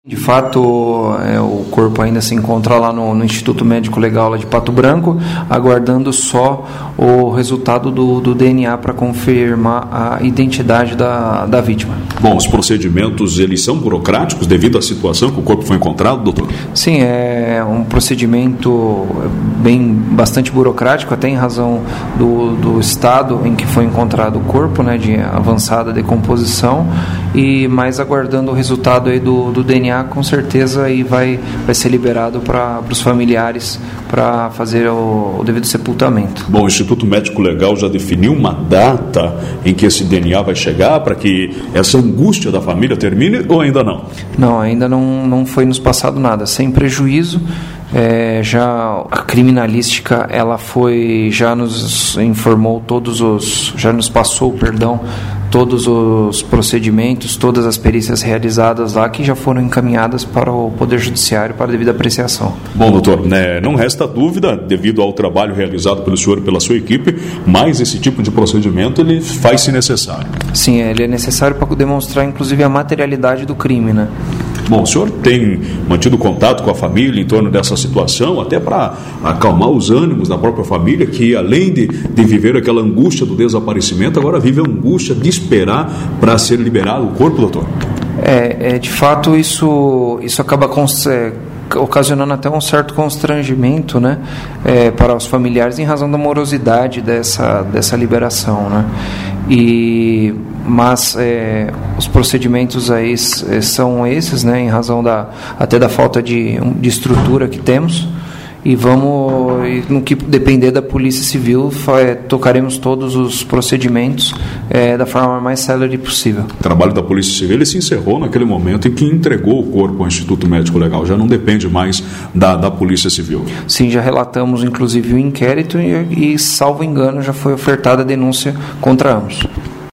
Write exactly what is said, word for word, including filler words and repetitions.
De fato, é, o corpo ainda se encontra lá no, no Instituto Médico Legal lá de Pato Branco, aguardando só o resultado do, do D N A para confirmar a identidade da, da vítima. Bom, os procedimentos, eles são burocráticos devido à situação que o corpo foi encontrado, doutor? Sim, é um procedimento bem, bastante burocrático, até em razão do, do estado em que foi encontrado o corpo, né, de avançada decomposição, e mais aguardando o resultado aí do, do D N A, com certeza aí vai, vai ser liberado para os familiares para fazer o, o devido sepultamento. Bom, o Instituto Médico Legal já definiu uma data em que esse D N A vai chegar para que essa angústia da família termine ou ainda não? Não, ainda não, não foi nos passado nada, sem prejuízo. É, já a criminalística ela foi já nos informou todos os já nos passou perdão todos os procedimentos, todas as perícias realizadas lá, que já foram encaminhadas para o Poder Judiciário para devida apreciação. Bom, doutor, né, não resta dúvida, devido ao trabalho realizado pelo senhor e pela sua equipe, mas esse tipo de procedimento ele faz-se necessário. Sim, ele é necessário para demonstrar inclusive a materialidade do crime, né? Bom, o senhor tem mantido contato com a família em torno dessa situação, até para acalmar os ânimos da própria família, que além de, de viver aquela angústia do desaparecimento, agora vive a angústia de esperar para ser liberado o corpo, doutor? É, é de fato isso, isso acaba com, é, ocasionando até um certo constrangimento, né, é, para os familiares em razão da morosidade dessa, dessa liberação, né? E, mas é, os procedimentos aí são esses, né, em razão da, até da falta de, de estrutura que temos, e vamos, no que depender da Polícia Civil, é, tocaremos todos os procedimentos é, da forma mais célere possível. O trabalho da Polícia Civil ele se encerrou naquele momento em que entregou o corpo ao Instituto Médico Legal, já não depende mais da, da Polícia Civil. Sim, já relatamos inclusive o inquérito e, e, salvo engano, já foi ofertada a denúncia contra ambos.